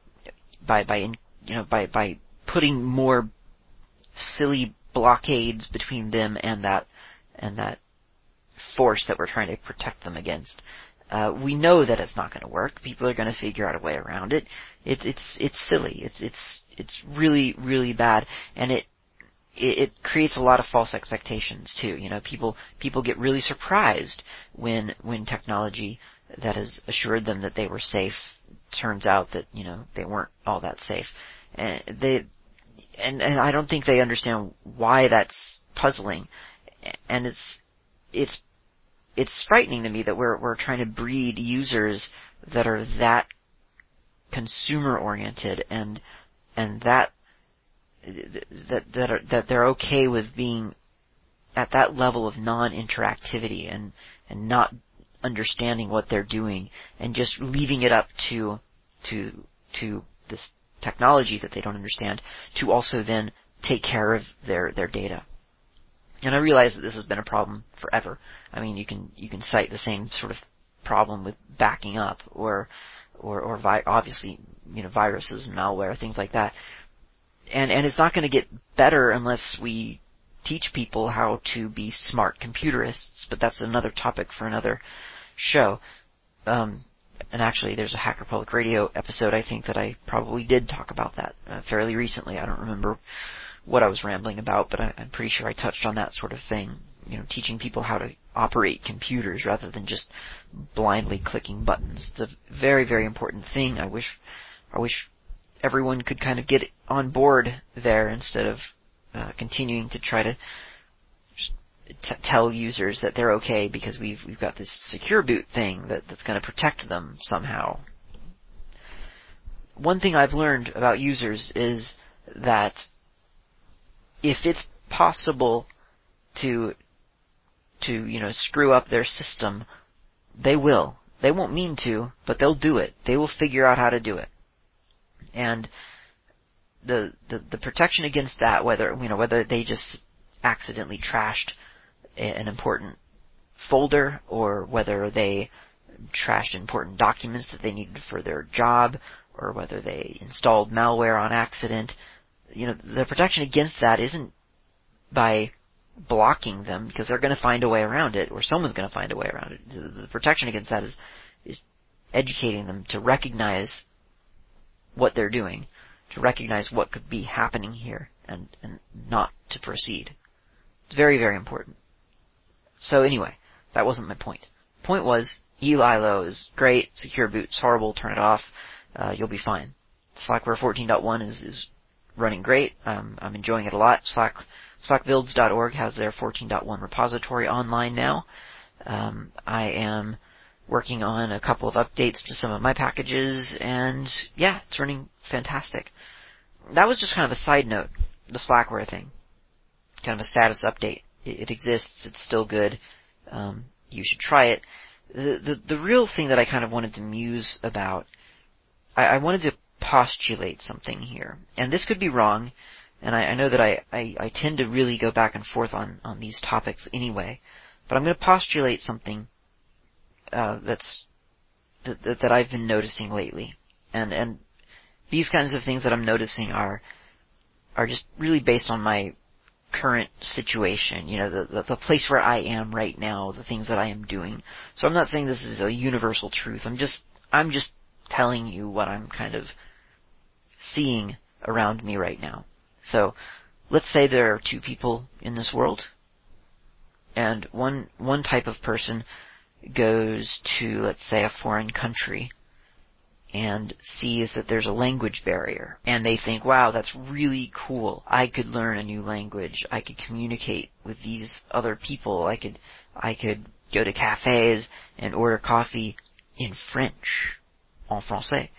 putting more silly blockades between them and that force that we're trying to protect them against. We know that it's not going to work. People are going to figure out a way around it. It's silly. It's really, really bad, and it creates a lot of false expectations too. People get really surprised when technology that has assured them that they were safe turns out that they weren't all that safe, and I don't think they understand why that's puzzling, and it's frightening to me that we're trying to breed users that are that consumer oriented and that they're okay with being at that level of non-interactivity and not understanding what they're doing and just leaving it up to this technology that they don't understand to also then take care of their data. And I realize that this has been a problem forever. I mean, you can cite the same sort of problem with backing up or obviously viruses and malware, things like that. And it's not going to get better unless we teach people how to be smart computerists. But that's another topic for another show. And actually, there's a Hacker Public Radio episode I think that I probably did talk about that fairly recently. I don't remember what I was rambling about, but I'm pretty sure I touched on that sort of thing. Teaching people how to operate computers rather than just blindly clicking buttons. It's a very, very important thing. I wish everyone could kind of get on board there instead of continuing to try to tell users that they're okay because we've got this secure boot thing that's going to protect them somehow. One thing I've learned about users is that if it's possible to screw up their system, they will. They won't mean to, but they'll do it. They will figure out how to do it. And the protection against that, whether they just accidentally trashed an important folder or whether they trashed important documents that they needed for their job or whether they installed malware on accident, the protection against that isn't by blocking them because they're going to find a way around it or someone's going to find a way around it. The protection against that is educating them to recognize what they're doing, to recognize what could be happening here and not to proceed. It's very, very important. So anyway, that wasn't my point. The point was, eLilo is great, secure boot's horrible, turn it off, you'll be fine. Slackware 14.1 is running great. I'm enjoying it a lot. Slackbuilds.org has their 14.1 repository online now. I am working on a couple of updates to some of my packages, and yeah, it's running fantastic. That was just kind of a side note, the Slackware thing. Kind of a status update. It exists, it's still good. You should try it. The real thing that I kind of wanted to muse about, I wanted to postulate something here. And this could be wrong, and I know that I tend to really go back and forth on these topics anyway. But I'm going to postulate something that's that I've been noticing lately. And these kinds of things that I'm noticing are just really based on my current situation, the place where I am right now, the things that I am doing. So I'm not saying this is a universal truth. I'm just telling you what I'm kind of seeing around me right now. So let's say there are two people in this world, and one type of person goes to, let's say, a foreign country and sees that there's a language barrier, and they think, wow, that's really cool. I could learn a new language. I could communicate with these other people. I could go to cafes and order coffee in French, en français.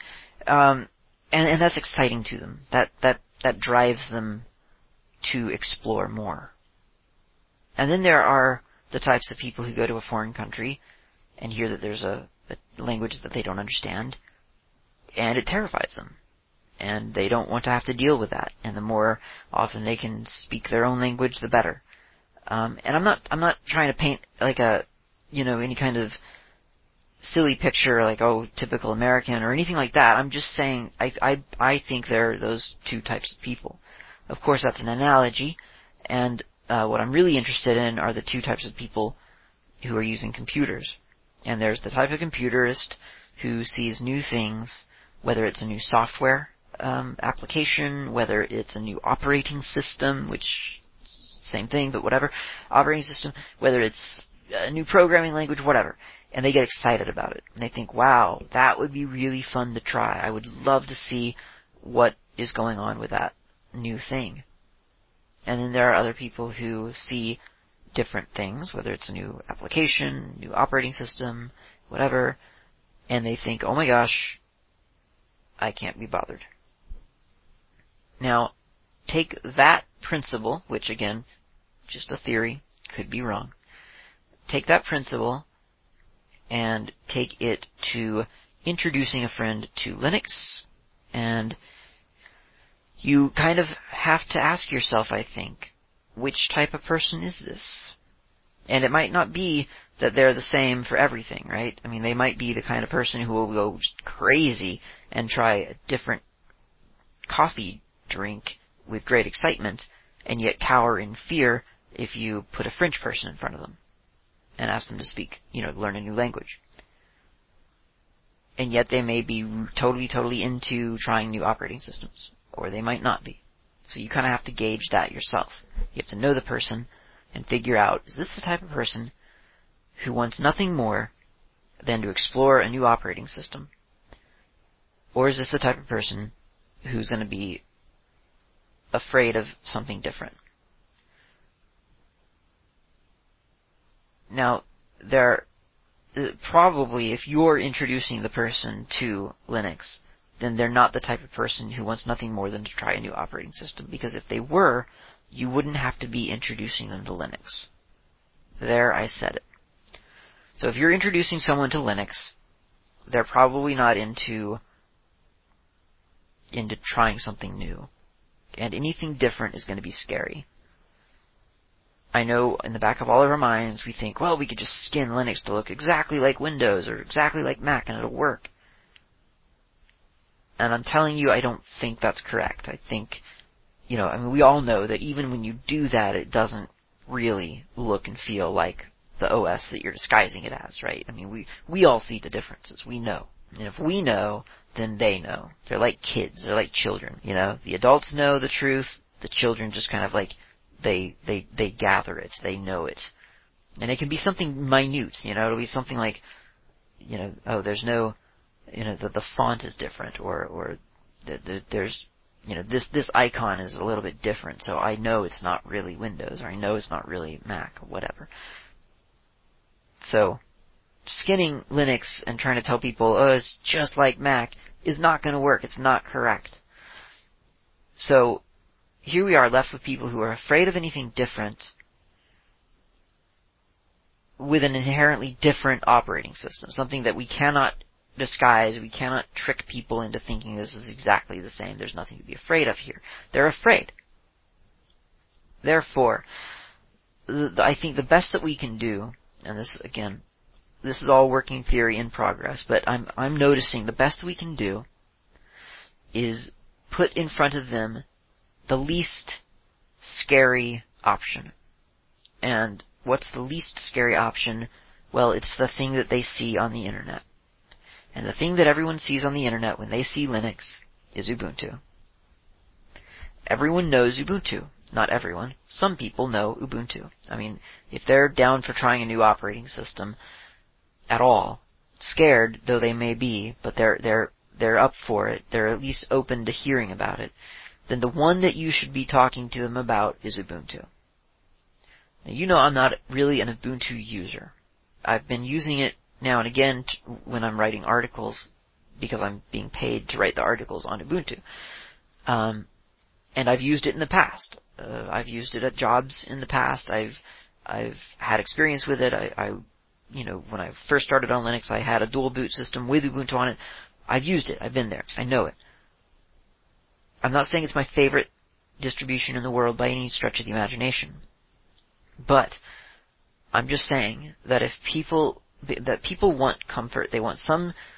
And that's exciting to them. That drives them to explore more. And then there are the types of people who go to a foreign country and hear that there's a language that they don't understand, and it terrifies them. And they don't want to have to deal with that. And the more often they can speak their own language, the better. And I'm not trying to paint like any kind of silly picture like, oh, typical American or anything like that. I'm just saying I think there are those two types of people. Of course, that's an analogy, and what I'm really interested in are the two types of people who are using computers. And there's the type of computerist who sees new things, whether it's a new software application, whether it's a new operating system, which same thing, but whatever, operating system, whether it's a new programming language, whatever. And they get excited about it. And they think, wow, that would be really fun to try. I would love to see what is going on with that new thing. And then there are other people who see different things, whether it's a new application, new operating system, whatever, and they think, oh my gosh, I can't be bothered. Now, take that principle, which again, just a theory, could be wrong. Take that principle and take it to introducing a friend to Linux, and you kind of have to ask yourself, I think, which type of person is this? And it might not be that they're the same for everything, right? I mean, they might be the kind of person who will go crazy and try a different coffee drink with great excitement, and yet cower in fear if you put a French person in front of them and ask them to speak, learn a new language. And yet they may be totally into trying new operating systems, or they might not be. So you kind of have to gauge that yourself. You have to know the person and figure out, is this the type of person who wants nothing more than to explore a new operating system? Or is this the type of person who's going to be afraid of something different? Now, probably if you're introducing the person to Linux, then they're not the type of person who wants nothing more than to try a new operating system. Because if they were, you wouldn't have to be introducing them to Linux. There, I said it. So if you're introducing someone to Linux, they're probably not into trying something new. And anything different is going to be scary. I know in the back of all of our minds we think, well, we could just skin Linux to look exactly like Windows or exactly like Mac and it'll work. And I'm telling you, I don't think that's correct. I think, we all know that even when you do that, it doesn't really look and feel like the OS that you're disguising it as, right? I mean, we all see the differences. We know. And if we know, then they know. They're like kids. They're like children, The adults know the truth. The children just kind of like, they gather it. They know it. And it can be something minute, It'll be something like, there's no, the font is different, or there's, this icon is a little bit different, so I know it's not really Windows, or I know it's not really Mac, or whatever. So, skinning Linux and trying to tell people, oh, it's just like Mac, is not going to work. It's not correct. So, here we are left with people who are afraid of anything different with an inherently different operating system, something that we cannot disguise, we cannot trick people into thinking this is exactly the same. There's nothing to be afraid of here. They're afraid. Therefore, I think the best that we can do, and this, again, this is all working theory in progress, but I'm noticing the best we can do is put in front of them the least scary option. And what's the least scary option? Well, it's the thing that they see on the internet. And the thing that everyone sees on the internet when they see Linux is Ubuntu. Everyone knows Ubuntu. Not everyone. Some people know Ubuntu. I mean, if they're down for trying a new operating system at all, scared though they may be, but they're up for it, they're at least open to hearing about it, then the one that you should be talking to them about is Ubuntu. Now, you know I'm not really an Ubuntu user. I've been using it now and again when I'm writing articles, because I'm being paid to write the articles on Ubuntu. And I've used it in the past. I've used it at jobs in the past. I've had experience with it. When I first started on Linux, I had a dual boot system with Ubuntu on it. I've used it. I've been there. I know it. I'm not saying it's my favorite distribution in the world by any stretch of the imagination. But I'm just saying that if people want comfort, they want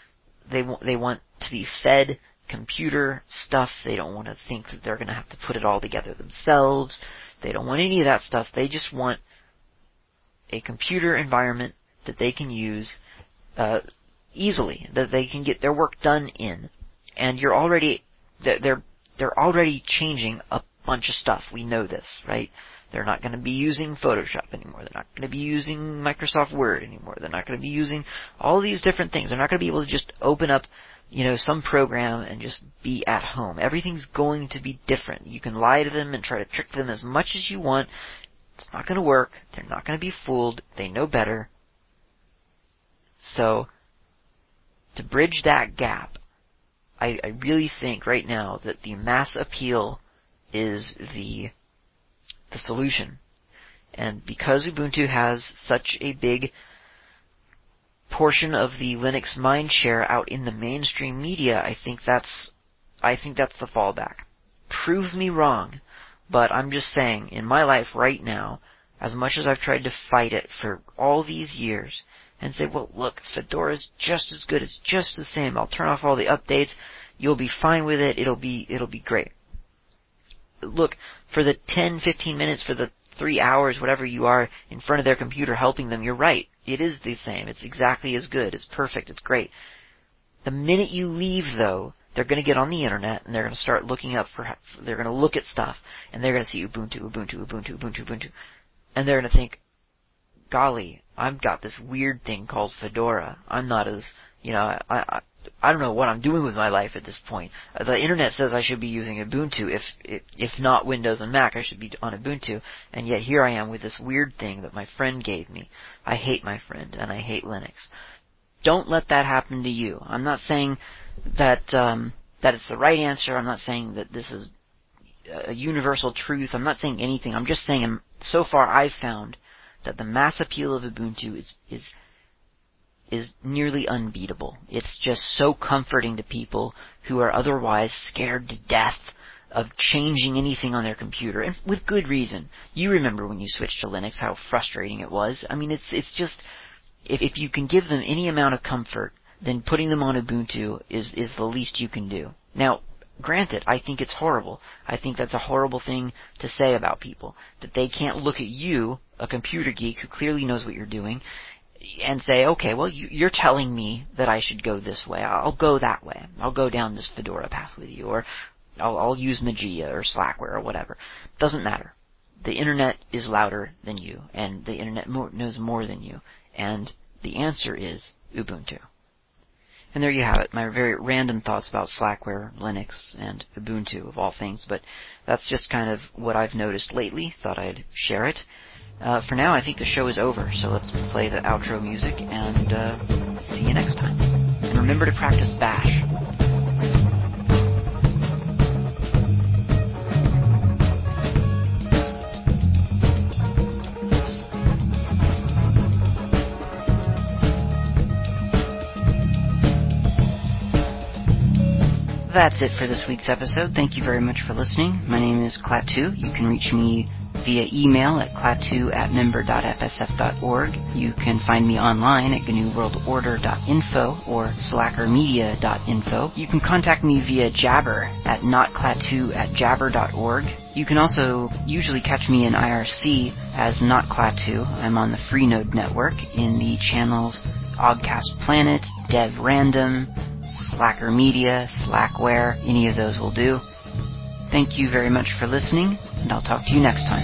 to be fed computer stuff. They don't want to think that they're going to have to put it all together themselves. They don't want any of that stuff. They just want a computer environment that they can use easily, that they can get their work done in. And they're already changing a bunch of stuff. We know this, right? They're not going to be using Photoshop anymore. They're not going to be using Microsoft Word anymore. They're not going to be using all these different things. They're not going to be able to just open up, some program and just be at home. Everything's going to be different. You can lie to them and try to trick them as much as you want. It's not going to work. They're not going to be fooled. They know better. So, to bridge that gap, I really think right now that the mass appeal is the solution. And because Ubuntu has such a big portion of the Linux mindshare out in the mainstream media, I think that's the fallback. Prove me wrong, but I'm just saying, in my life right now, as much as I've tried to fight it for all these years, and say, well, look, Fedora's just as good, it's just the same, I'll turn off all the updates, you'll be fine with it, it'll be great. Look, for the 10, 15 minutes, for the 3 hours, whatever you are in front of their computer helping them, you're right. It is the same. It's exactly as good. It's perfect. It's great. The minute you leave, though, they're going to get on the internet and they're going to start looking up they're going to look at stuff and they're going to see Ubuntu. And they're going to think, golly, I've got this weird thing called Fedora. I'm not as, I don't know what I'm doing with my life at this point. The internet says I should be using Ubuntu. If not Windows and Mac, I should be on Ubuntu. And yet here I am with this weird thing that my friend gave me. I hate my friend, and I hate Linux. Don't let that happen to you. I'm not saying that it's the right answer. I'm not saying that this is a universal truth. I'm not saying anything. I'm just saying, so far I've found that the mass appeal of Ubuntu is nearly unbeatable. It's just so comforting to people who are otherwise scared to death of changing anything on their computer, and with good reason. You remember when you switched to Linux, how frustrating it was. I mean, it's just, if you can give them any amount of comfort, then putting them on Ubuntu is the least you can do. Now, granted, I think it's horrible. I think that's a horrible thing to say about people, that they can't look at you, a computer geek who clearly knows what you're doing, and say, okay, well, you're telling me that I should go this way. I'll go that way. I'll go down this Fedora path with you, or I'll use Mageia or Slackware or whatever. Doesn't matter. The internet is louder than you, and the internet knows more than you, and the answer is Ubuntu. And there you have it, my very random thoughts about Slackware, Linux, and Ubuntu, of all things, but that's just kind of what I've noticed lately. Thought I'd share it. For now, I think the show is over, so let's play the outro music, and see you next time. And remember to practice Bash. That's it for this week's episode. Thank you very much for listening. My name is Klaatu. You can reach me via email at klaatu@member.fsf.org. You can find me online at GNUWorldOrder.info or slackermedia.info. You can contact me via Jabber at notklaatu@jabber.org. You can also usually catch me in IRC as NotKlaatu. I'm on the Freenode network in the channels Oggcast Planet, Dev Random, Slacker Media, Slackware. Any of those will do. Thank you very much for listening, and I'll talk to you next time.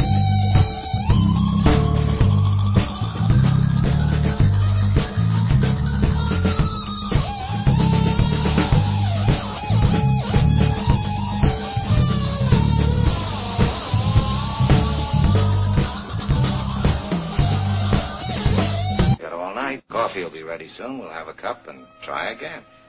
Got all night. Coffee will be ready soon. We'll have a cup and try again.